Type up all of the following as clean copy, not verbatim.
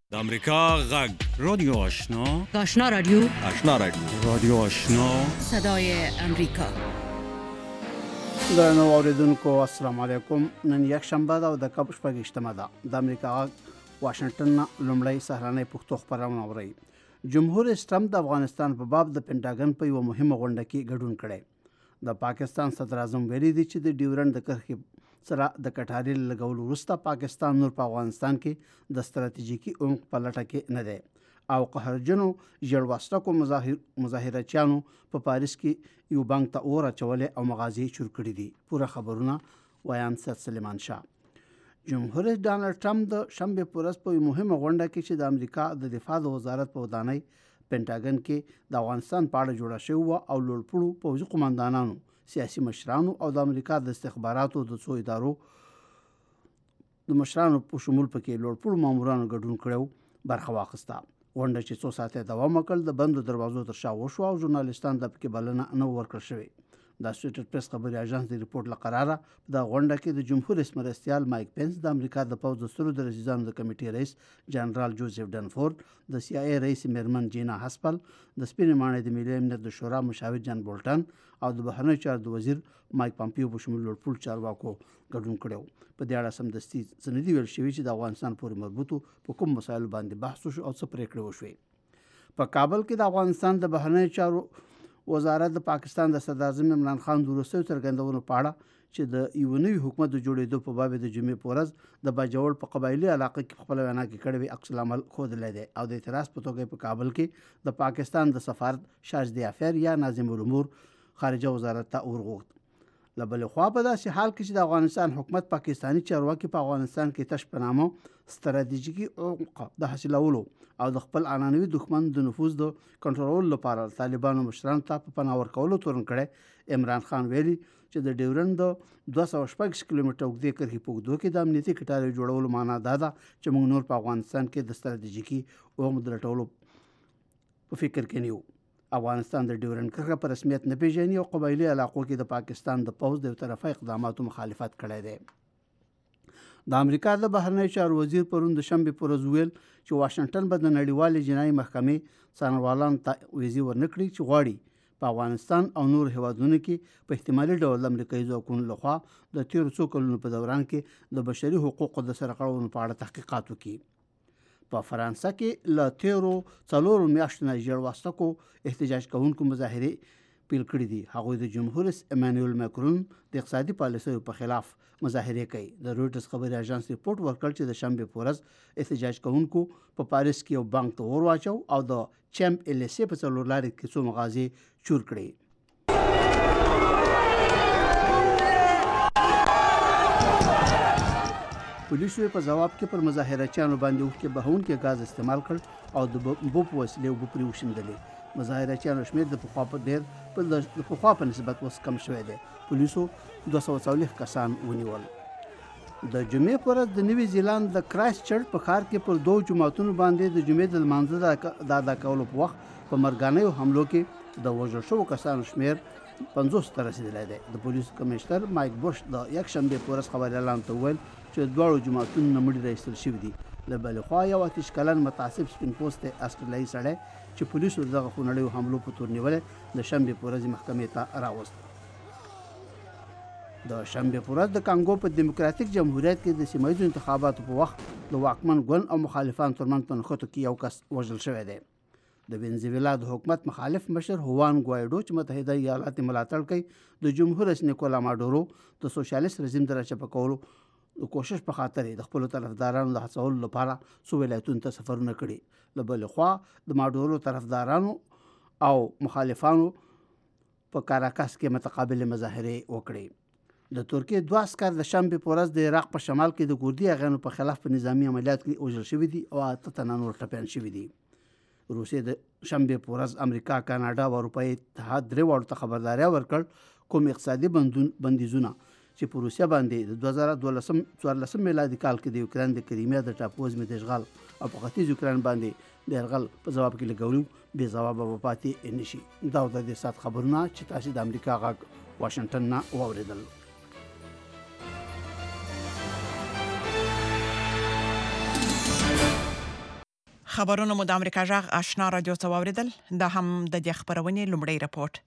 د امریکا غږ رادیو آشنا آشنا رادیو رادیو آشنا صدای امریکا. درنو اوریدونکو السلام علیکم. نن یک شنبه ده او د کب شپږشتمه ده. د امریکا غږ واشنگټن نه لومړی سهارنۍ پښتو خبرونه اوري. جمهور رئیس ټرمپ د افغانستان په باب د پینټاګن په یو مهمه غونډه کې ګډون کړی. د پاکستان صدر اعظم ویلي دی چې د ډیورنډ د کرښې سره د کټارې لګولو وروسته پاکستان نور په افغانستان کې د ستراتیژیکي عمق په لټه کې نه دی او قهرجنو ژړواسټکو مظاهرچیانو په پاریس کې یو بانک ته اور اچولې او مغازې چور کړې دي. پوره خبرونه وایم سید سلیمان شاه. جمهور رئیس ډانلډ ټرمپ د شنبه په ورځ په مهمه غونډه کې چې د امریکا د دفاع د وزارت په ودانۍ پینټاګن کې د افغانستان په اړه جوړه شوې وه او لوړپوړو پوځي قوماندانانو، سیاسي مشرانو او د امریکا د استخباراتو د څو ادارو د مشرانو په شمول پکې لوړپوړو مامورانو ګډون کړو برخه واخیسته. غونډه چې څو ساعته دوام وکړ د بندو دروازو تر شا وشوه او ژورنالیستان د پکې بلنه نه ورکړل شوې. د اسوسییټډ پریس خبري اژانس د ریپورت له قراره د غونډه کې د جمهور رئیس مرستیال مایک پنس، د امریکا د پوځ د سترو درجیزانو د کمیټې رئیس جنرال جوزف ډنفورد، د سی آی ای رئیس میرمن جینا هسپل، د سپینې ماڼۍ د ملي امنیت د شورا مشاور جان بولټن او د بهرنیو چارو د وزیر مایک پامپیو په شمول لوړپوړو چارواکو ګډون کړی. په دې اړه سمدستي سندي ویل شوي چې د افغانستان پورې مربوطو په کوم مسایلو باندې بحث وشو او څه پریکړې وشوې. په کابل کې د افغانستان د بهرنیو چارو وزارت د پاکستان د صدر اعظم عمران خان د وروستیو څرګندونو په اړه چې د یو نوي حکومت د جوړېدو په باب د جمعې په ورځ د باجوړ په قبایلي علاقه کې خپل وینا کې کړی وي عکس العمل ښودلی دی او د اعتراض په توګه په کابل کې د پاکستان د سفارت شاهزادي افیر یا ناظم الامور خارجه وزارت ته ورغوښت. له بلې خوا په داسې حال کې چې د افغانستان حکومت پاکستاني چارواکي په افغانستان کې تش په نامه ستراتیژیکي عمق د حاصلولو او د خپل عنعنوي دښمن د نفوذ د کنټرول لپاره طالبانو مشرانو ته په پناه ورکولو تورن کړی. عمران خان ویلي چې د ډیورنډ د 206 کیلومتره اوږدې کرښې په اوږدو کې د امنیتي کټارې جوړولو معنا دا ده چې موږ نور په افغانستان کې د ستراتیژیکي عمق د لټولو په فکر کې نه یو. افغانستان د ډیورنډ کرښه په رسمیت نه پیژني او قبایلي علاقو کې د پاکستان د پوځ د یو طرفه اقداماتو مخالفت کړی دی. د امریکا د بهرنیو چارو وزیر پرون د شنبې په ورځ ویل چې واشنګټن به د نړیوالې جنایي محکمې څارنوالانو ته ویزې ورنکړي چې غواړي په افغانستان او نور هیوادونو کې په احتمالي ډول د امریکایي ځواکونو لخوا د تیرو څو کلونو په دوران کې د بشري حقوقو د سرغړونو په اړه تحقیقات وکړي. په فرانسه کې له تیرو 4 میاشتو نه ژړواسټکو احتجاج کوونکو مظاهرې پیل کړي دي. هغوی د جمهور رئیس امانوئل ماکرون د اقتصادي پالیسیو په خلاف مظاهرې کوي. د رویټرز خبري اژانس ریپورت ورکړ چې د شنبې په ورځ احتجاج کوونکو په پاریس کې یو بانک ته اور واچو او د چمپ الیسې په څلور لارې کې څو مغازې چور کړې. پولیسو په جواب کې پر مظاهرچیانو باندې اوښکې بهونکي غاز استعمال کړ او د بمبو په وسیلې اوبه پرې وشیندلې. مظاهرچیانو شمېر د پخوا په نسبت اوس کم شوی دی. پولیسو 240 کسان ونیول. د جمعې په ورځ د نوي زیلاند د کرایسټ چرچ په ښار کې پر 2 جوماتونو باندې د جمعې د لمانځه د ادا کولو په وخت په مرګانیو حملو کې د وژل شوو کسانو شمېر 50 ته رسېدلی دی. د پولیسو کمشنر مایک بوش د یک شنبې په ورځ خبریالانو ته وویل چې دواړو جوماتونو نه مړي راایستل شوي دي. له بلې خوا یو 28 کلن متعصب سپین پوستی استرالیایي سړی چې پولیسو دغه خونړیو حملو په تور نیولی د شنبې په ورځ محکمې ته راوست. د شنبې په ورځ د کانګو په دیموکراتیک جمهوریت کې د سیمه ییزو انتخاباتو په وخت د واکمن ګوند او مخالفانو ترمنځ په نښتو کې یو کس وژل شوی دی. د وینزویلا د حکومت مخالف مشر هوان ګوایډو چې متحده ایالات ملاتړ کوي د جمهور رئیس نیکولا ماډورو د سوشالیست رژیم د راچپه کولو د کوشش په خاطر د خپل طرفدارانو د هڅولو لپاره څو ولایتونو ته سفرونه کړي. له بلې خوا د ماډورو طرفدارانو او مخالفانو په کاراکاس کې متقابل مظاهرې وکړي. د ترکیې 2 عسکر د شنبې په ورځ د عراق په شمال کې د کوردي اغیانو په خلاف په نظامی عملیات کې وژل شوي دي او 8 تنه نور ټپیان شوي دي. روسیې د شنبې په ورځ امریکا، کاناډا او اروپایي اتحاد درې واړو ته خبرداری ورکړ کوم اقتصادي بندیزونه چې په روسیه باندې د 2014 میلادي کال کې د یوکرین د کریمیا د ټاپووزمې د اشغال او په ختیځ یوکرین باندې د یرغل په ځواب کې لګولو بې ځوابه به پاتې نشي. دا د دې ساعت خبرونه چې تاسو د امریکا غږ واشنګټن نه واورېدل. خبرونه مو د امریکا جغ آشنا رادیو څووریدل دا هم د دې خبرونې لومړی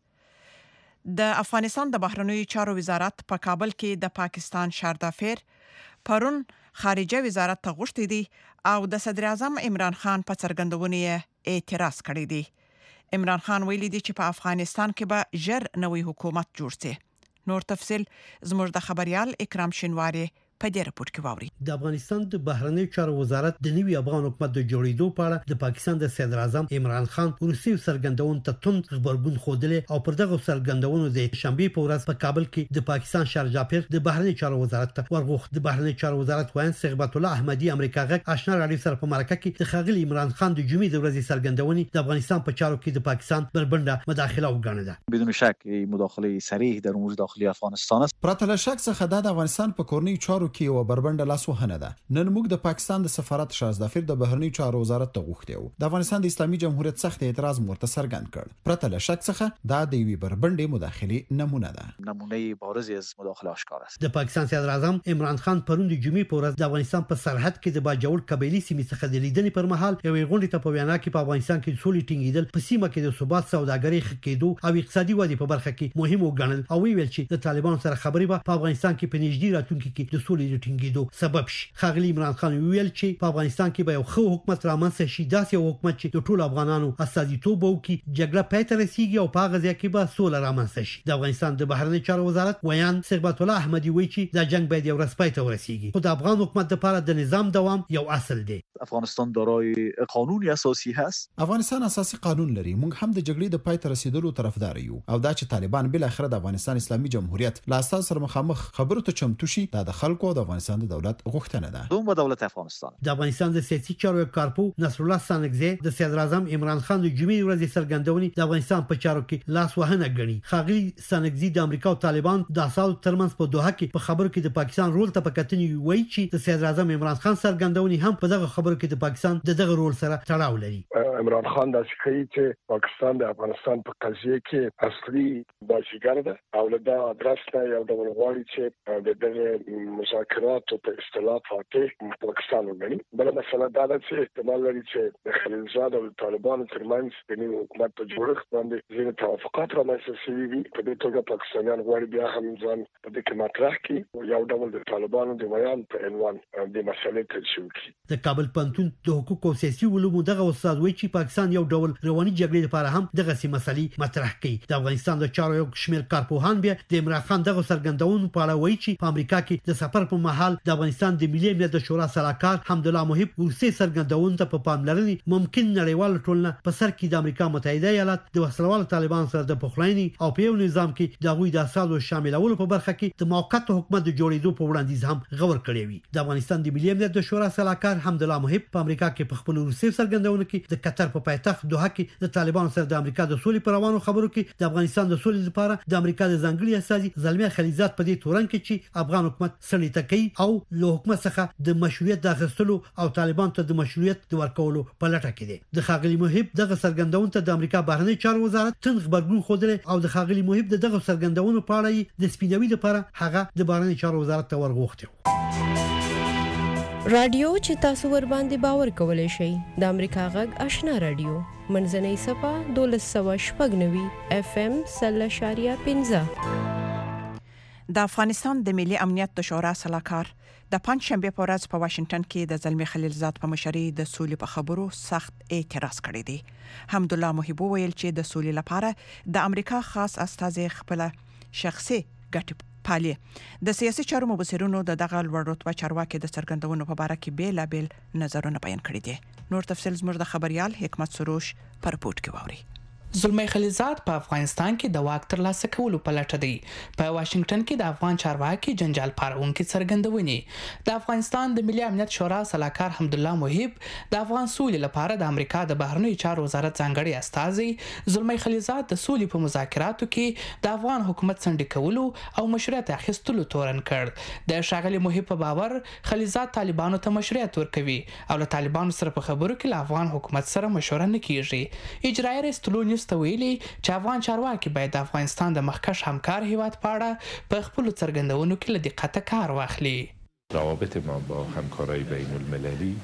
رپورټ د افغانستان د بهرنیو چارو وزارت په کابل کې د پاکستان شاردافیر پرون خارجه وزارت ته غوښتي دي او د صدر اعظم عمران خان په څرګندونې اعتراض کړی دی. عمران خان ویلي دی چې په افغانستان کې به ژر نوی حکومت جوړ شي. نور تفصيل زموږ د خبريال اکرام شینواری په دې رپورت کې واوري. د افغانستان د بهرنیو چارو وزارت د نوي افغان حکومت د جوړېدو په اړه د پاکستان د صدر اعظم عمران خان روسي سرګندون ته تند خبرګون خوده او پر دغه سرګندونو د شنبه په ورځ په کابل کې د پاکستان شارجاپیر د بهرنیو چارو وزارت ته ورغوښت. د بهرنیو چارو وزارت وایي صغبت الله احمدي امریکا غږ آشنا رادیو سره په مرکه کې د خغلی عمران خان د جمعې د ورځې سرګندونې د افغانستان په چارو کې د پاکستان بربنده مداخله وګڼله. بدون شک مداخله صریح در امور داخلی افغانستان است. پرته له شک څخه د افغانستان په کورنۍ چارو کې او بربنده لاسوهنه ده. نن موږ د پاکستان د سفارت شازدافیر د بهرنیو چارو وزارت ته غوښتیو د افغانستان د اسلامي جمهوریت سخت اعتراض مرته څرګند کړ. پرته له شک څخه دا د وی بربنده مداخله نمونه ده. نمونه بارزی از مداخله آشکار است. د پاکستان صدر اعظم عمران خان پرون د جمعې په ورځ د افغانستان په سرحد کې د باجوړ قبایلی سیمې څخه د لیدنې پر مهال یو غونډه ته په وینا کې په افغانستان کې سولې ټینګېدل په سیمه کې د ثبات سوداګرۍ خکېدو او اقتصادي ودې په برخه کې مهم وګڼل او ویل چې د طالبانو سره خبرې په افغانستان کې په نږدې راتلونکي کې د سولې ټینګېدو سبب شي. خغلی عمران خان ویل چې په افغانستان کې به یو خو حکومت رامنځته شي، داسې یو حکومت چې د ټولو افغانانو استازیتوب وکړي، جګړه پای ته رسیږي او په هغه ځای کې به سوله رامنځته شي. د افغانستان د بهرنیو چارو وزارت ویان صغبت الله احمدي وایي چې دا جنگ باید یو ورځ پای ته ورسیږي. خو د افغان حکومت لپاره د نظام دوام یو اصل دی. افغانستان دارای قانونی اساسی هست. افغانستان اساسي قانون لري. موږ هم د جګړې د پای ته رسیدلو طرفدار یو او دا چې طالبان بل اخر د افغانستان اسلامي جمهوریت لا اساس سره مخامخ خبرو ته چمتو شي د خلکو د افغانستان د دولت غوښتنه ده. دوم دولت افغانستان. د افغانستان د سیاسي چارو کارپو نصر الله سانګزی د صدر اعظم عمران خان د جمعې ورځې سرګندونې د افغانستان په چارو کې لاس وهنه غني. خاغلی سانګزی د امریکا او طالبان د اساسو ترمنځ په دوحه کې په خبرو کې د پاکستان رول ته پکتنې وایي چې د صدر اعظم عمران خان سرګندونې هم په دغه خبرو کې د پاکستان دغه رول سره تړاو لري. عمران خان د شکایت چې پاکستان د افغانستان په قضیه کې اصلي باشیګر ده او له دا ادرس نه یو ډول غواړي چې د دغه مذاکرات په اصطلاح فاتح پاکستان وګڼي. بل مسله دا ده چې احتمال لري چې د خلیلزاد او طالبانو ترمنځ د نوي حکومت په جوړښت باندې ځینې توافقات رامنځته شوي وي. په دې توګه پاکستانیان غواړي بیا هم ځان په دې کې مطرح کړي، یو ډول د طالبانو د بیان په عنوان د مسلې تشریح کړي. د کابل پوهنتون د حقوق او سیاسي علومو دغه استاد وایي چې پاکستان یو ډول رواني جګړې لپاره هم دغه مسلې مطرح کړي. د افغانستان د چارو یو شمېر کارپوهان بیا د عمران خان دغه سرګندونو په اړه وایي چې په امریکا کې د سفر په مهال د افغانستان د ملي امنیت د شورا سلاکار حمدالله محب روسي سرګندونو ته په پاملرنې ممکن نړیوال ټولنه په سر کې د امریکا متحده ایالات د وسلوال طالبان سره د پخلاینې او په یو نظام کې د غوي د اساسو شاملولو په برخه کې د موقت حکومت د جوړېدو په وړاندیز هم غور کړی وي. د افغانستان د ملي امنیت د شورا سلاکار حمدالله محب په امریکا کې په خپل روسي سرګندونو کې د قطر په پایتخت دوحه کې د طالبانو سره د امریکا د سولې پر روانو خبرو کې د افغانستان د سولې لپاره د امریکا د ځنګړي استازي زلمي خلیزات په دې تورن کې چې افغان حکومت سړی تکي او له حکومت څخه د مشروعیت د اخیستلو او طالبان ته د مشروعیت د ورکولو په لټه کې دي. د خاغلی محب دغه سرګندونو ته د امریکا بهرنی چارو وزارت تند خبرګون خوده او د خاغلی محب دغه سرګندونو په اړه د سپینوي لپاره هغه د بهرنی چارو وزارت ته ورغوښتي. رادیو چې تاسو ور باندې باور کولای شئ د امریکا غږ آشنا رادیو منځنۍ صفه 1290 FM 0.15. د افغانستان د ملي امنیت د شورا سلاکار د پنځشنبه په ورځ په واشنگټن کې د زلمي خلیلزاد په مشرۍ د سولې په خبرو سخت اعتراض کړی دی. حمدالله محب ویل چې د سولې لپاره د امریکا خاص استازي خپل شخصي ګټې پالي. د سیاسي چارو مبصرونو د دغه لوړ رتبه چارواکي د څرګندونو په اړه کې بیلابل نظرونه بیان کړي دي. نور تفصیل زموږ د خبريال حکمت سروش پر رپورت کې واوري. زلمی خلیلزاد په افغانستان کې د واک ترلاسه کولو په لټه دی. په واشنگټن کې د افغان چارواکي جنجال پارونکو څرګندونې د افغانستان د ملي امنیت شورا سلاکار حمدالله محب د افغان سولې لپاره د امریکا د بهرنیو چارو وزارت ځانګړي استازي زلمی خلیلزاد د سولې په مذاکراتو کې د افغان حکومت څنډه کولو او مشروعیت اخیستلو تورن کړ. د ښاغلي محب په باور خلیلزاد طالبانو ته مشروعیت ورکوي او له طالبانو سره په خبرو کې له افغان حکومت سره مشوره نه کیږي. اجرایي رئیس طلوع ویلي چې افغان چارواکي باید د افغانستان د مخکښ همکار هیواد په اړه په خپل څرګندونو کې له دقت کار واخلي. روابط ما با همکارای بین المللی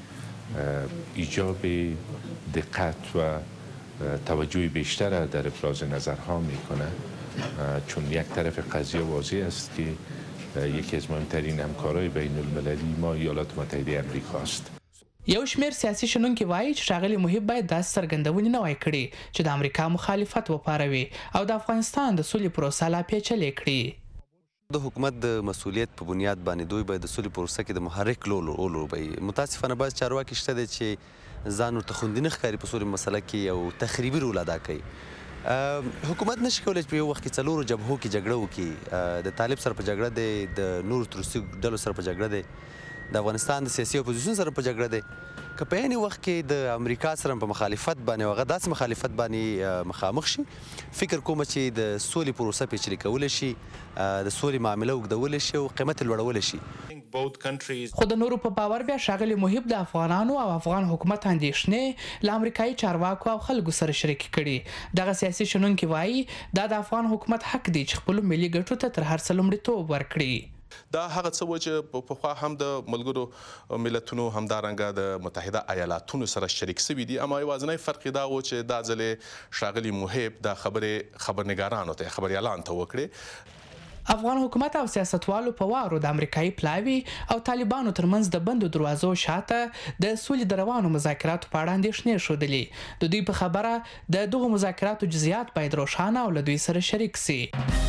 ایجاب دقت و توجه بیشتر در ابراز نظرها میکنه، چون یک طرف قضیه واضح است که یکی از مهمترین همکارای بین المللی ما ایالات متحده امریکا است. یو شمیر سیاسي شنونکي وایي چې ښاغلي محب باید داسې څرګندونې نه وای کړي چې د امریکا مخالفت وپاروي او د افغانستان د سولې پروسه لا پیچلې کړي. د حکومت د مسؤلیت په بنیاد باندې دوی باید د سولې پروسه کې د محرک رول ولوبوي. متاسفانه بعض چارواکي شته دي چې ځان ورته خوندي نه ښکاري په سولې مسله کې یو تخریبي رول ادا کوي. حکومت نشي کولی چې په یو وخت کې څلورو جبهو کې جګړه وکړي. د طالب سره په جګړه دی، د نور تروریستي ډلو سره په جګړه دی، د افغانستان د سیاسي اپوزیشن سره په جګړه دی. که په عین وخت کې د امریکا سره په مخالفت باندې هغه داسې مخالفت باندې مخامخ شي، فکر کوم چې د سولې پروسه پیچلې کولی شي، د سولې معامله اوږدولی شي او قیمت یې لوړولی شي. خو د نورو په باور بیا ښاغلي محب د افغانانو او افغان حکومت اندېښنې له امریکایي چارواکو او خلکو سره شریکې کړي. دغه سیاسي شنونکي وایي دا د افغان حکومت حق دی چې خپلو ملي ګټو ته تر هر څه لومړیتوب ورکړي. دا هغه څه و چې پخوا هم د ملګرو ملتونو همدارنګه د متحده ایالاتونو سره شریک شوي دي، اما یوازینی فرق دا و چې دا ځلې ښاغلي محب دا خبرې خبرنګارانو ته خبریالانو ته وکړې. افغان حکومت او سیاستوالو په وارو د امریکایي پلاوي او طالبانو ترمنځ د بندو دروازو شاته د سولې د روانو مذاکراتو په اړه اندېښنې ښودلې. د دوی په خبره د دغو مذاکراتو جزئیات باید روښانه او له دوی سره شریک سي.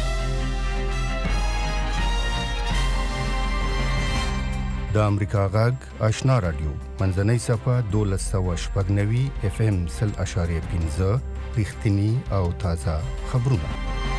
د امریکا غږ آشنا رادیو منځنۍ صفه 1290 FM 0.5 رښتینی او تازه خبرونه.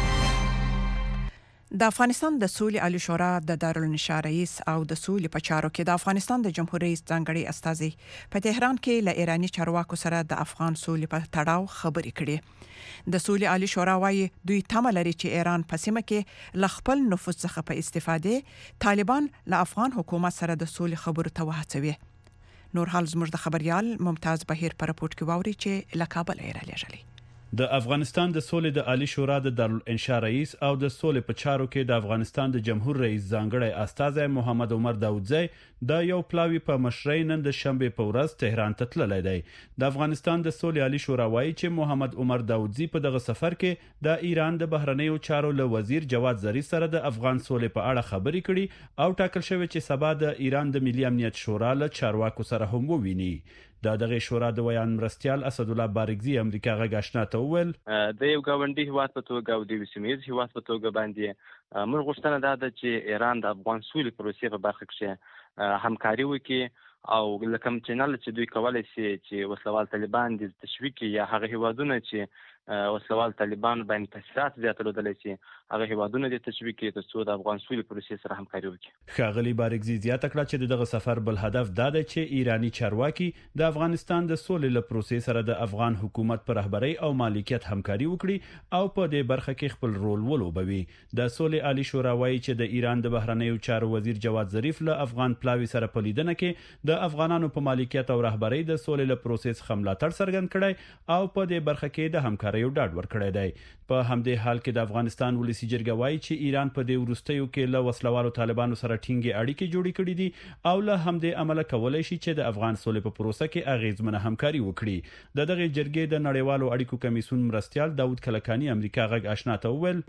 د افغانستان د سولې عالی شورا د دارالانشا رئیس او د سولې په چارو کې د افغانستان د جمهور رئیس ځانګړي استازي په تهران کې له ایرانی چارواکو سره د افغان سولې په تړاو خبرې کړې. د سولې عالی شورا وايي دوی تمه لري چې ایران په سیمه کې له خپل نفوذ څخه په استفاده طالبان له افغان حکومت سره د سولې خبرو ته وهڅوي. نور حال زموږ د خبريال ممتاز بهیر پر رپورت کې واوري چې له کابل راغلي. د افغانستان د سولې د عالی شورا د دارالانشا رئیس او د سولې په چارو کې د افغانستان د جمهور رئیس ځانګړی استازی محمد عمر داودزی د یو پلاوی په مشرۍ نن د شنبه په ورځ تهران ته تللی دی. د افغانستان د سولې عالی شورا وایي چې محمد عمر داودزی په دغه سفر کې د ایران د بهرنیو چارو له وزیر جواد ظریف سره د افغان سولې په اړه خبرې کړي او ټاکل شوی چې سبا د ایران د ملي امنیت شورا له چارواکو سره هم وویني. دغه شورا د ویان مرستيال اسد الله بارګزي امریکا غږ آشنا ته وویل د یو گاونډي هیواد په توګه او د سیمه‌ییز هیواد په توګه باندې موږ غوښتنه ده چې ایران د افغان سولې پروسې په برخه کې همکاري وکړي او لکه چینل چې دوی کولای شي چې وسلوال طالبان د تشویق یا هغه هیوادونه چې وسلوال طالبان باندې تاثیرات زیاتولای شي هغه هیوادونه د تشویق کې ترڅو د افغان سولې پروسې سره همکاري وکړي. ښاغلي بارګزي زیاته کړه چې دغه سفر بل هدف دا دی چې ایرانی چارواکي د افغانستان د سولې له پروسې سره د افغان حکومت پر رهبرۍ او مالکیت همکاري وکړي او په دې برخه کې خپل رول ولوبوي. د سولې عالی شورا وایي چې د ایران د بهرنیو چارو وزیر جواد ظریف له افغان پلاوی سره په لیدنه کې د افغانانو په مالکیت او رهبرۍ د سولې له پروسې څخه ملاتړ څرګند کړی او په دې برخه کې د همکارۍ ډاډ ورکړی دی. په همدې حال کې د افغانستان ولسی جرګه وایي چې ایران په دې وروستیو کې له وسلوالو طالبانو سره ټینګې اړیکې جوړې کړې دي او له همدې عمله کولای شي چې د افغان سولې په پروسه کې اغیزمنه همکاري وکړي. دغه جرګې د نړیوالو اړیکو کمیسیون مرستيال داود کلکانی امریکا غږ آشنا ته وویل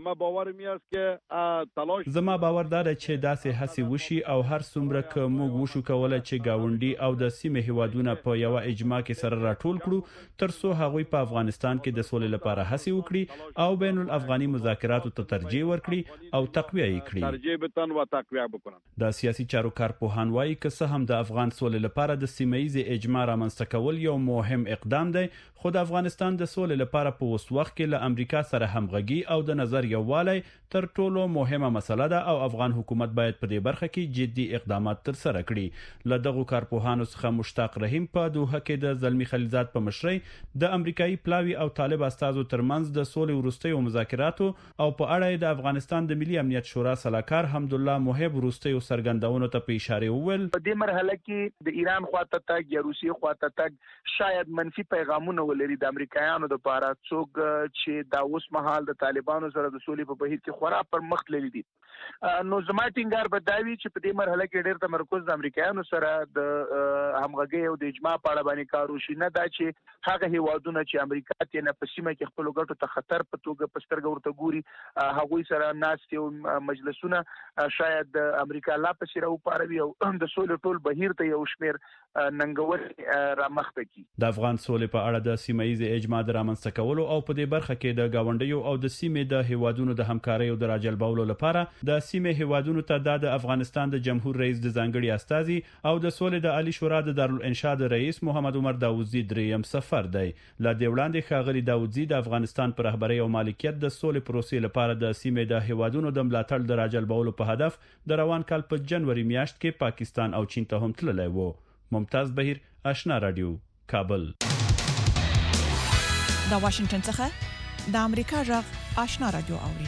زما باور دا دی چې داسې هڅې وشي او هر څومره که موږ وشو کولای چې گاونډي او د سیمې هیوادونه په یو اجماع کې سره راټول کړو ترڅو هغوی په افغانستان کې د سولې لپاره هڅې وکړي او بین الافغاني مذاکراتو ته ترجیح ورکړي او تقویه یې کړي. د سیاسي چارو کارپوهان وایي که څه هم د افغان سولې لپاره د سیمه‌ییز اجماع رامنځته کول یو مهم اقدام دی خو د افغانستان د سولې لپاره په اوس وخت کې له امریکا سره همغږي او د نظر یووالی تر ټولو مهمه مسله ده او افغان حکومت باید په دې برخه کې جدي اقدامات تر سره کړي. له دغو کارپوهانو څخه مشتاق رحیم په دوحه کې د زلمی خلیلزاد په مشرۍ د امریکایي پلاوی او طالب استازو ترمنځ د سولې وروستیو مذاکراتو او په اړه د افغانستان د ملي امنیت شورا سلاکار حمدالله محب وروستیو څرګندونو ته په اشاره وویل په دې مرحله کې د ایران خواته تګ یا روسیې خواته تګ شاید منفي پیغامونه ولري د امریکایانو لپاره، څوک چې دا اوس مهال د طالبانو سره د سولې په بهیر کې خورا پر مخ تللي دي. نو زما ټینګار به دا وي چې په دې مرحله کې ډېر تمرکز د امریکایانو سره د همغږۍ او د اجماع په اړه باندې کار وشي، نه دا چې هغه هیوادونه چې امریکا ته نه په سیمه کې خپل ګټو ته خطر په توګه په سترګه ورته ګوري هغوی سره ناست یو مجلسونه شاید د امریکا لا پسې راوپاروي او د سولې ټول بهیر ته یو شمېر ننګول رامخته کی. د افغان سولې په اړه د سیمه ییز اجماع د رامنځته کولو او په دې برخه کې د گاونډیو او د سیمې د هیوادونو د همکارۍ او د راجلبولو لپاره د سیمې هیوادونو ته د افغانستان د جمهور رئیس د ځانګړي استازي او د سولې د عالی شورا د دارالانشاء د رئیس محمد عمر داوودزی دریم سفر دی. لا د وړاندې ښاغلي داوودزی د افغانستان پر رهبرۍ او مالکیت د سولې پروسې لپاره د سیمې د هیوادونو د ملاتړ د راجلبولو په هدف د روان کال په جنوري میاشت کې پاکستان او چین ته هم تللی و. ممتاز بهیر، آشنا رادیو، کابل. د واشنگټن څخه د امریکا جغ آشنا رادیو اوري.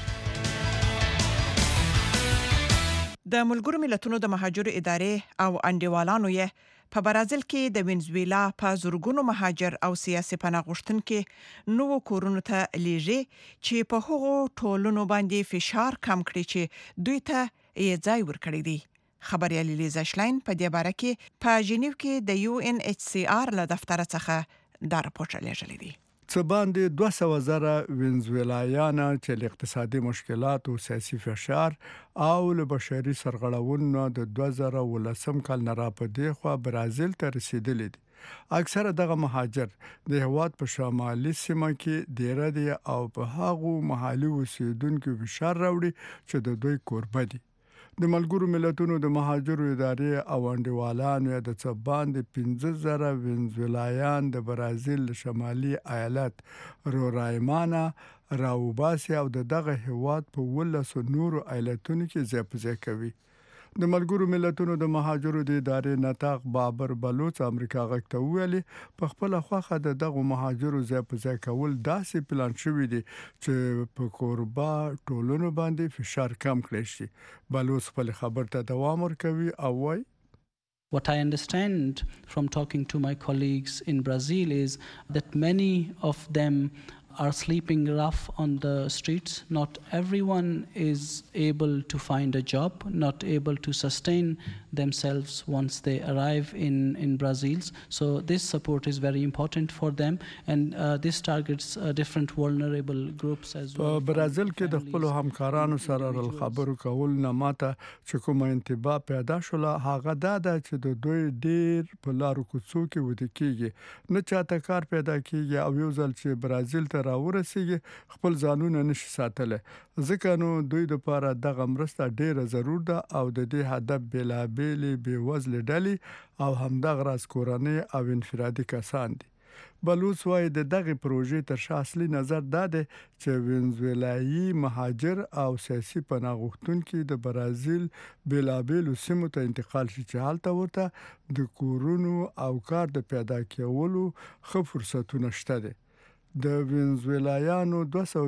د ملګرو ملتونو د مهاجرو ادارې او انډیوالانو یې په برازیل کې د وینزویلا په زورګونو مهاجر او سیاسي پناه غوښتونکو نوو کورونو ته لیږي چې په هغو ټولنو باندې فشار کم کړي چې دوی ته یې ځای ورکړي دي. خبريالي لیزا شلاین په دې باره کې په جنیو کې د UNHCR له دفتر څخه دا راپور لېږلی دی. څه باندې 200,000 وینزویلایان چې له اقتصادي مشکلات او سیاسي فشار او له بشري سرغړونو د 2019 کال نه راپدې خو برازیل ته رسیدلي دي. اکثره دغه مهاجر د هواد په شمالي سیمه کې ډیر دي او په هغو محلي اوسیدونکو فشار راوړي چې د دوی کوربه دي. د ملګرو ملتونو د مهاجرو ادارې او انډیوالانو د څه باندې 15,000 وینزویلایان د برازیل شمالي ایالت رورایمانا راوباسي او دغه هواد په 12 نورو ایالتونو کې ځای کوي. د ملګرو ملتونو د مهاجرو د ادارې نطاق بابر بلوچ امریکا غږ ویلي په خپل خوخه دغه مهاجرو ځای کول داسې پلان شوی دی چې په کوربه ټولونو باندې فشار کم کړي شي. بلوچ خپل خبر ته دوام ورکوي او وايي What I understand from talking to my colleagues in Brazil is that many of them are sleeping rough on the streets. Not everyone is able to find a job, not able to sustain themselves once they arrive in Brazil. So this support is very important for them, and this targets different vulnerable groups as well. برازیل کې د خپل همکارانو سره خبرو کول نه ماته چې کومه انتباه پیدا شوه هغه دا چې د دوی ډیر په لارو کوڅو کې ودی کیږي نه چاته کار پیدا کیږي او یو ځل چې برازیل ته راورسیږي خپل ځانونه نشي ساتله ځکه نو دوی لپاره دغه مرسته ډیره ضرور ده او د دې هدف بلابلې بېوزله ډلې او همدغه راز کورنۍ او انفرادي کسان دي. بلوچ وايي دغه پروژې تر شا اصلي نظر دا دی چې وینزویلایي مهاجر او سیاسي پناه غوښتونکي د برازیل بلابلو سیمو ته انتقال شي چې حالت ورته د کورونو او کار د پیدا کولو ښه فرصتونه شته دي. د وینزویلایانو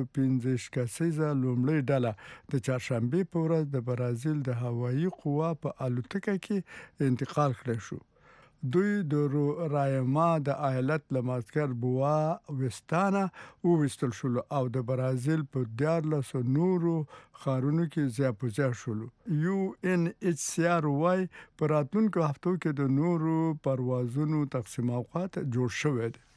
215 کسیزه لومړی ډله د چهارشنبه په ورځ د برازیل د هوایي قوا په الوتکه کې انتقال کړی شو. دوی د رایما د ایالت لماسکر بوا وستانا وستل شول او د برازیل په 14 نورو خارونو کې ځای شول. UNHCR وايي په راتلونکو هفتو کې د نورو پروازونو تقسیم اوقات جوړ شوی دي.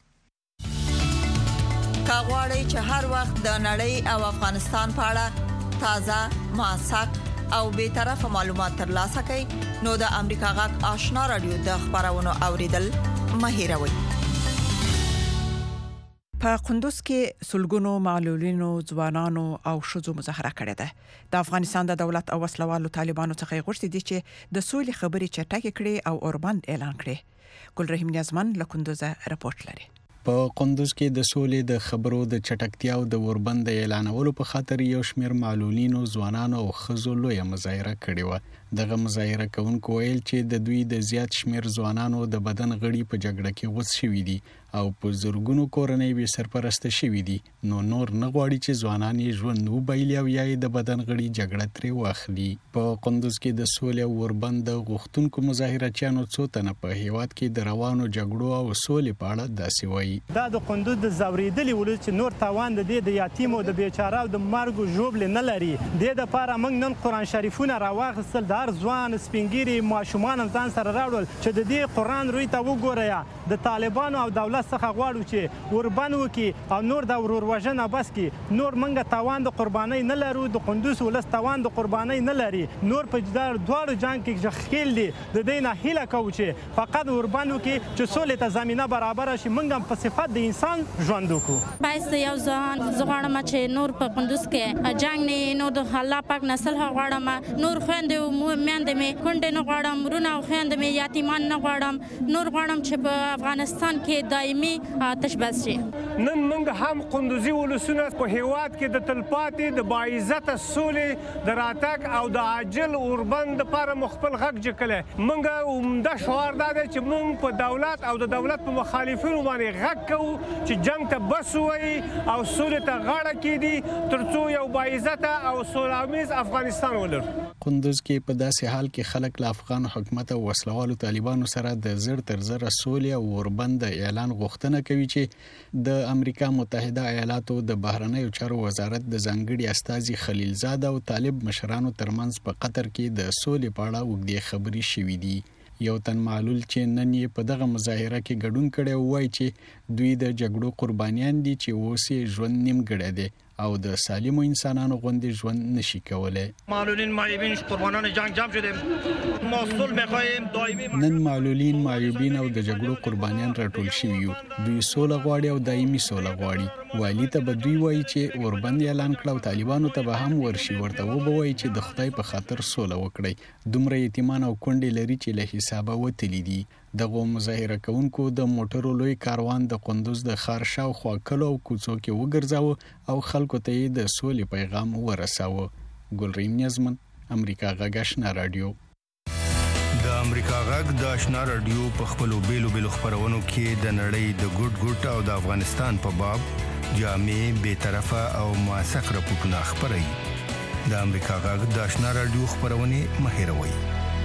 کاغوري چې هر وخت د نړۍ او افغانستان په اړه تازه ماسک او به طرفه معلومات ترلاسه کړئ نو د امریکا غږ آشنا رادیو د خبرونو اوریدل مهیروي. په قندوز کې سلګونو معلولینو ځوانانو او شذو مظاهره کړې ده. د افغانستان د دولت او وسلوالو طالبانو څخه غوښتي دي چې د سولې خبرې چټکې کړي او اوربند اعلان کړي. ګل رحیم نیازمن له قندوز رپورت لري. په قندوز کې د سولې د خبرو د چټکتیا او د وربند اعلانولو په خاطر یو شمېر معلولینو ځوانانو او ښځو لوی مظاهره کړې و. دغه مظاهره کوونکو ویل چې د دوی د زیات شمېر ځوانانو د بدن غړي په جګړه کې غوڅ شوي دي او په زورګونو کورنۍ به سرپرست شوي دي نو نور نه غواړي چې ځوانان یې ژوند وبایلي او یا د بدن غړي جګړه ترې واخلي. په قندوز کې د سولې او وربند غوښتونکو مظاهرچیانو څو تنه په هیواد کې د روانو جګړو او سولې په اړه داسې وایي. دا د قندوز د زوریدلي ولس چې نور تاوان د دې د یتیم او د بیچاره او د مرګ او ژوبل نه لري د لپاره موږ نن قران شریفونه راواخستل د هر ځوان سپینګيري ماشومان ځان سره راوړل چې د دې قران روي ته وګوریا د طالبانو او دولت څخه غواړو چې وربن وکي او نور د ورور وژنه بس کی نور منګه تاوان د قرباني نه لرو د قندوز ولس تاوان د قرباني نه لري نور په دوړو جنگ کې ځخیل دي د دینه هیله کوي چې فقط وربن وکي چې سولې ته زمينه برابر شي منګه په صفات د انسان ژوند وکړو. پایس یو ځان زغړم چې نور په قندوز کې جنگ نه نو د الله پاک نسل غواړم نور خويند او میند می کونډه نه غواړم رونه خويند می یتیمان نه غواړم نور غواړم چې په افغانستان کې دایمي آتش بس شي. نن موږ هم قندوزي ولسونه په هیواد کې د تلپاتې د باعزت سولې د راتګ او د عاجل اوربند لپاره مخبل غږ جکله موږ عمده شعار دا دی چې موږ په دولت او د دولت په مخالفینو باندې غږ کوو چې جنگ ته بس وایي او سولې ته غاړه کیدي ترڅو یو باعزت او سولامیز افغانستان ولرو. قندوز کې په داسې حال کې خلک له افغان حکومت او وسلوالو طالبانو سره د زر تر زر سولې او وربند اعلان غوښتنه کوي چې د امریکا متحده ایالاتو د بهرنیو چارو وزارت د ځانګړي استازي خلیلزاد او طالب مشرانو ترمنځ په قطر کې د سولې په اړه وګړي خبري شوې دي. یو تن معلول چې نن یې په دغه مظاهره کې ګډون کړي وایي چې دوی د جګړو قربانیان دي چې اوس یې ژوند نیمګړی دی او د سالمو انسانانو غوندې ژوند نشي کولای. معلولین معیوبین قربانان جنگ جمع شدیم ما صلح می‌خواهیم دائمی. نن معلولین معیوبین او د جګړو قربانیان راټول شوي یو دوی سوله غواړي او دایمي سوله غواړي. والی ته به دوی وایي چې اوربند اعلان کړه او طالبانو ته به هم ورشي ورته وبوي چې د خدای په خاطر سوله وکړي. دومره یتیمان او کونډې لري چې له حسابه وتلی دي. دغه مظاهره کوونکو د موټرو لوی کاروان د قندوز د ښار شاوخوا کلو او کوڅو کې وګرځاوه او خلکو ته یې د سولې پیغام ورساوه. ګلریم نیازمن امریکا غږ آشنا رادیو. د امریکا غږ د آشنا رادیو په خپلو بیلو خبرونو کې د نړۍ د ګډ او د افغانستان په باب جامع به طرفه او موثق راپورټونه خبري. د امریکا غږ د آشنا رادیو خبرونه مهیروي.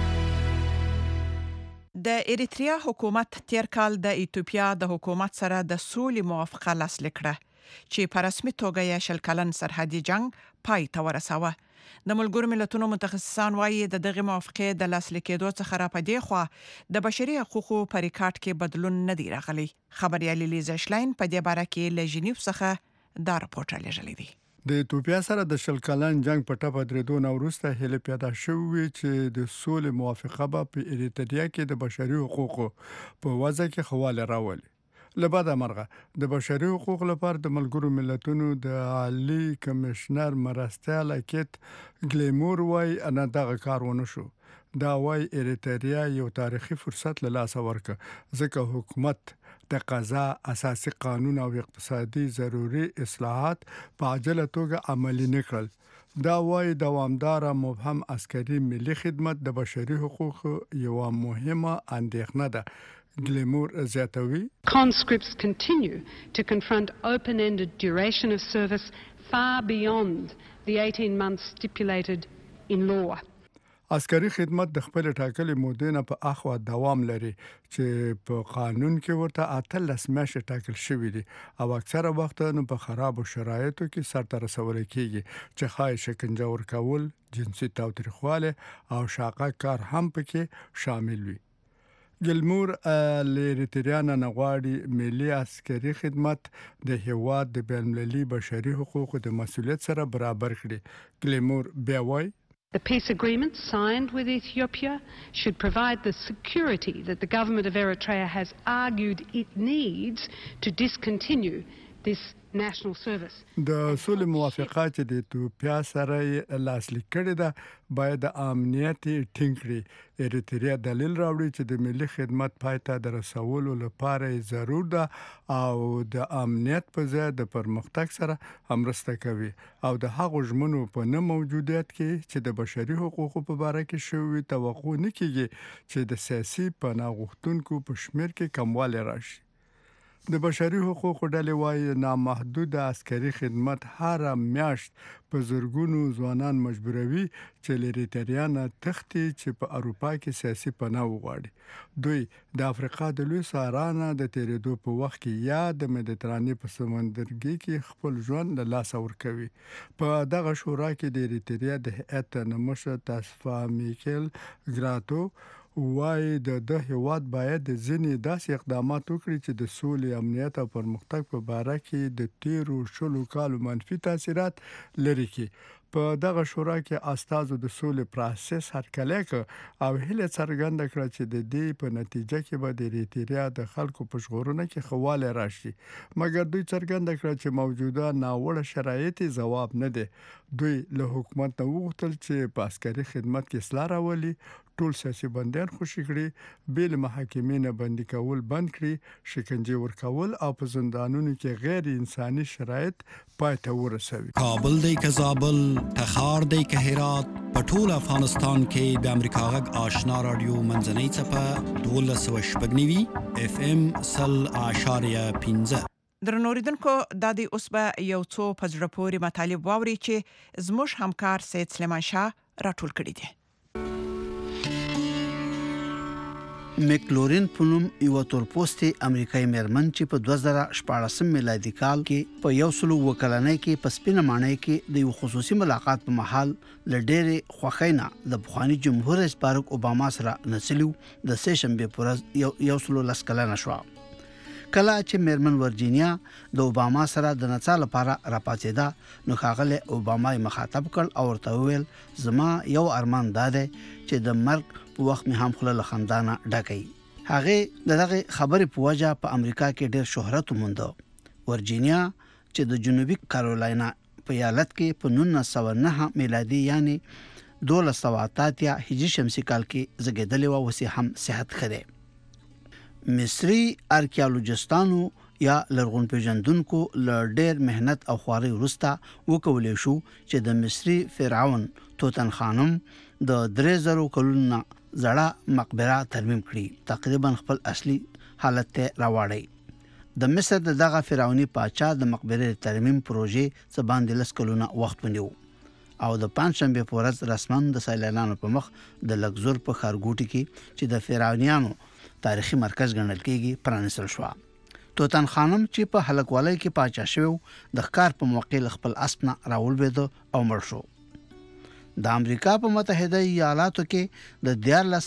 د اریتریا حکومت تیر کال د ایتوپیا د حکومت سره د سولې موافقه لاسلیک کړه چې په رسمي توګه یې شل کلن سرحدي جنگ پای ته ورساوه. د ملګرو ملتونو متخصصان وایي د دغه موافقې د لاسلیک کېدو څخه را پدې خو د بشري حقوقو په ریکارډ کې بدلون نه دی راغلی. خبريال لیزا شلاین په دې باره کې له ژنیو څخه دا راپورټ لږلی دی. د ایتوپیا سره د شل کلن جنگ په ټاپه درېدو نو وروسته هله پیدا شوې چې د سولې موافقه به په اریتریا کې د بشري حقوقو په وضع کې خواله راولي. لباده مرغه د بشري حقوقو لپاره د ملګرو ملتونو د عالی کمشنر مرستیال کیت ګلیمور وای ان دغه کارونه شو. دا وای اریتریا یو تاریخي فرصت له لاس ورکړه ځکه حکومت د قضا اساسي قانون او اقتصادي ضروري اصلاحات په عاجله توګه عملي نکړل. دا وای دوامدار مبهم عسکري ملي خدمت د بشري حقوقو یو مهمه اندېښنه ده. Gilmour زیاتوي Conscripts continue to confront open-ended duration of service far beyond the 18 months stipulated in law. عسکري خدمت د خپل ټاکلې مودې نه په اخوا دوام لري چې په قانون کې ورته 18 میاشتې ټاکل شوې دي او اکثره وخت نو په خرابو شرایطو کې سرته رسول کیږي چې خای شکنجه ورکول، جنسي تاوتریخواله او شاقه کار هم پکې شامل وي. ګلمور لیریتریانا نغواړي ملي عسکري خدمت د هیواد د بین‌المللي بشري حقوقو د مسؤلیت سره برابر کړي. ګلمور بیا وایي The peace agreement signed with Ethiopia should provide the security that the government of Eritrea has argued it needs to discontinue this national service. د سولې موافقه چې د ایتوپیا سره لاسلیک کړي ده باید د امنیت ټینګ کړي. اریتریا دلیل راوړي چې د ملي خدمت پایته د رسولو لپاره ضرور ده او د امنیت په ځای د پرمختګ سره همرسته کوي او د هغو ژمنو په نه موجودیت کې چې د بشري حقوقو په اړه کې شوی توقع نه کیږي چې د سیاسي پناه غوښتونکو په شمیر کې کموالی راشي. د بشري حقوقو ډلې وايي نامحدود عسکري خدمت هر میاشت په زرګونو ځوانان مجبوروي چې لریټریا نه تښتي چې په اروپا کې سیاسي پناه وغواړي. دوی د افریقا د لوی صحرا نه د تیریدو په وخت کې یا د مدیترانې په سمندرګي کې خپل ژوند له لاسه ورکوي. په دغه شورا کې د لریټریا د هیئت نمشه تاسفا میکل ګراتو وای د هیواد باید د ځینې داسې اقدامات وکړي چې د سولې، امنیت او پرمختګ په باره کې د تیرو 10 کالو منفي تاثیرات لري کړي. په دغه شورا کې استازو د سولې پروسس هرکلی کړ او هیله څرګنده کړه چې د دې په نتیجه کې به د ریټریا د خلکو په ژغورنه کې ښه والی راشي. مګر دوی څرګنده کړه چې موجوده ناوړه شرایط ځواب نه دی. دوی له حکومت نه وغوښتل چې په عسکري خدمت کې اصلاح راولي، ټول سیاسي بندیان خوشي کړي، بیل محاکمې نه بندي کول بند کړي، شکنجه ورکول او په زندانونو کې غیر انساني شرایط پای ته ورسوي. کابل دی که زابل، تخار دی که هرات، په ټول افغانستان کې د امریکا غږ آشنا رادیو منځنۍ څپه 1290 FM 0.15. درنوریدونکو د دې اوس به یو څو پزړه پورې مطالب واوري چې زموږ همکار سید سلیمان شاه راټول کړي دي. میکلورین په نوم یو تورپوستي امریکایي مېرمن چې په 2014 میلادي کال کې په 100 کلنۍ کې په سپینه ماڼۍ کې د یو خصوصي ملاقات په محل لډېرې خوښینا د بخوانی جمهور رئیس باراک اوباما سره نسلیو د سه شنبه پورز 110 کلنه شو. کله چې مېرمن ورجینیا د اوباما سره د نڅا لپاره راپاتېده نو ښاغلی اوباما یې مخاطب کړ او ورته وویل زما یو ارمان دا دی چې د مرګ په وخت مې هم خوله له خندانه ډکوي. هغې د دغې خبرې په وجه په امریکا کې ډېر شهرت ومونده. ورجینیا چې د جنوبي کارولاینا په ایالت کې په 1909 میلادي یعنی 1288 هجري شمسي کال کې زیږېدلې وه، اوس هم صحت ښه دی. مصري ارکیالوجستانو یا لرغون پیژندونکو له ډېر مهنت او خوارۍ وروسته وکولی شو چې د مصري فرعون توتنخانم د 3000 کلونو زړه مقبره ترمیم کړي، تقریبا خپل اصلي حالت ته راوړی. د مصر دغه فرعوني پاچا د مقبرې ترمیم پروژې څه باندې 10 کلونه وخت ونیو او د پنځشنبه په ورځ رسماً د سیلانیانو په مخ د لګزور په ښارګوټي کې چې د فرعونیانو تاریخي مرکز ګڼل کېږي پرانیستل شو. توتنخانم چې په هلکوالۍ کې پاچا شوی د ښکار په موقع خپل اسب نه راولوېده او مړ شو. د امریکا په متحده ایالاتو کې د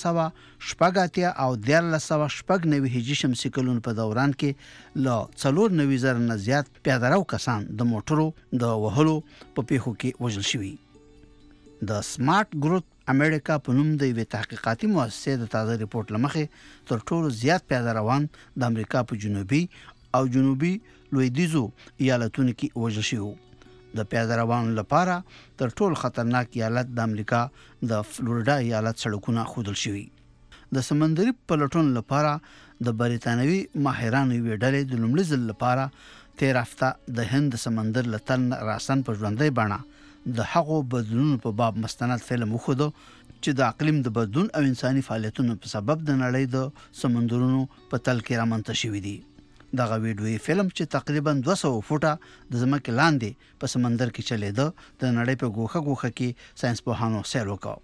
1480 او 1490 هجري شمسي کلونو په دوران کې له 490,000 نه زیات پیاده رو کسان د موټرو د وهلو په پیښو کې وژل شوي. د سمارټ ګروپ امریکا په نوم د یوې تحقیقاتي مؤسسې د تازه ریپورت لمخې تر ټولو زیات پیاده روان د امریکا په جنوبي او جنوبي لویدیځو ایالتونو کې وژل شوي. د پیاده روانو لپاره تر ټولو خطرناک ایالت د امریکا د فلوریدا ایالت سړکونه ښودل شوي. د سمندري پلټون لپاره د بریتانوي ماهرانو یوې ډلې د لومړي ځل لپاره تیر هفته د هند سمندر له تل نه راسن په ژوندۍ بڼه د هغو بدلونونو په باب مستند فلم وښودو چې د اقلیم د بدلون او انساني فعالیتونو په سبب د نړۍ د سمندرونو په تل کې رامنځته شوي دي. دغه ویډیویي فلم چې تقریبا 200 فوټه د ځمکې لاندې په سمندر کې چلیده د نړۍ په ګوښه ګوښه کې ساينسپوهانو سیر وکړ.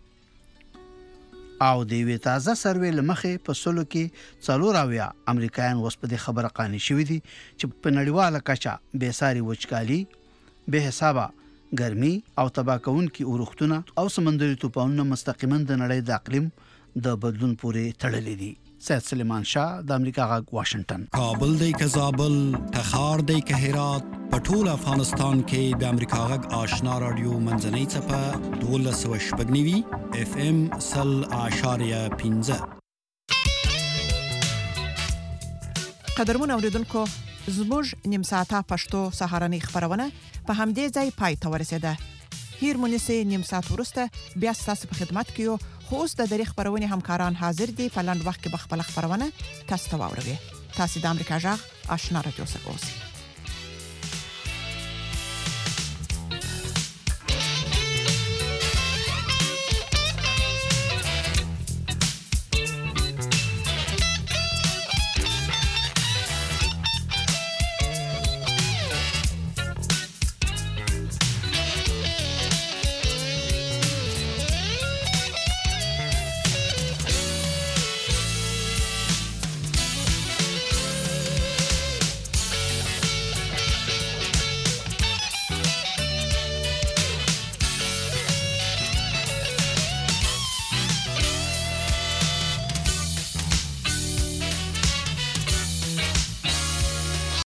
او د یوې تازه سروې له مخې په سلو کې 4 امریکایان اوس په دې خبره قانع شوي دي چې په نړیواله کچه بېساري وچکالي، بې حسابه ګرمي او تباه کوونکي اورښتونه او سمندري طوفانونه مستقیما د نړۍ د اقلیم د بدلون پورې تړلي دي. سید سلیمان شاه د امریکا غږ واشنگټن. کابل دی که زابل، تخار دی که هرات، په ټول افغانستان کې د امریکا غږ آشنا رادیو منځنۍ څپه 1290 FM 0.15. قدرمن اوریدونکو، زموږ نیم ساعته پښتو سهارنۍ خبرونه په همدې ځای پای ته ورسېده. هیر مونږه نیم ساعت ورسته بیا تاسو په خدمت کې یو. خو اوس د دری خبرونه همکاران حاضر دي په لاند وخت کې بخپل خبرونه تاسو ته واوروي. تاسو د امریکا غږ آشنا رادیو سره اوسئ.